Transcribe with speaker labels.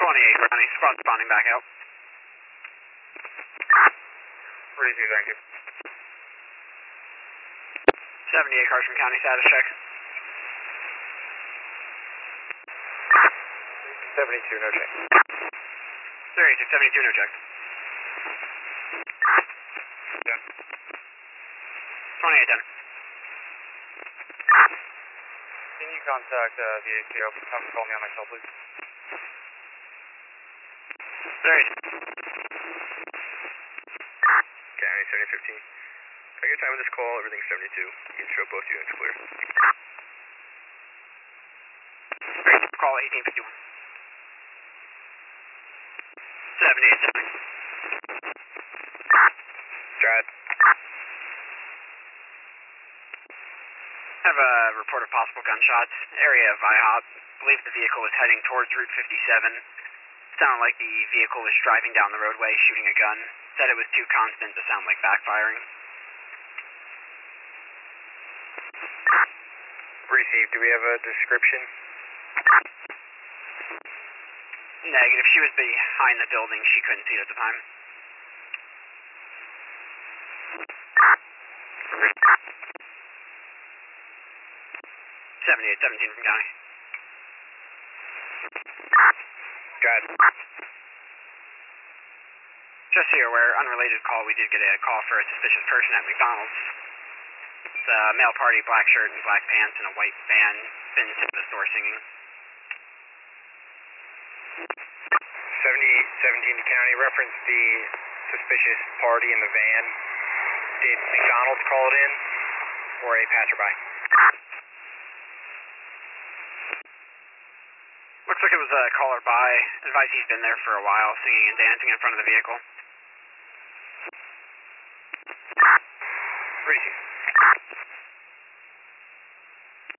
Speaker 1: 28, County. Squad spawning back out.
Speaker 2: Receive, thank you.
Speaker 1: 78 cars from County, status check.
Speaker 2: 72, no check.
Speaker 1: 36, 72, no check.
Speaker 2: Yeah.
Speaker 1: 28, 10.
Speaker 2: Can you contact the ACO? Have them call me on my cell, please.
Speaker 1: 30.
Speaker 2: County 7015. Take your time with this call, everything's 72. You can show both units clear.
Speaker 1: 30, call 1851. 78, 10.
Speaker 2: Strad.
Speaker 1: Have a report of possible gunshots. Area of IHOP. Believe the vehicle was heading towards Route 57. Sounded like the vehicle was driving down the roadway shooting a gun. Said it was too constant to sound like backfiring.
Speaker 2: Received. Do we have a description?
Speaker 1: Negative. She was behind the building. She couldn't see it at the time. '78, 17 from County.
Speaker 2: Got it.
Speaker 1: Just so you're aware, unrelated call, we did get a call for a suspicious person at McDonald's. It's a male party, black shirt and black pants and a white van, been to the store singing.
Speaker 2: 7817 to County. Reference the suspicious party in the van. Did McDonald's call it in or a passerby?
Speaker 1: Looks like it was a caller by. Advice he's been there for a while, singing and dancing in front of the vehicle.
Speaker 2: Receive.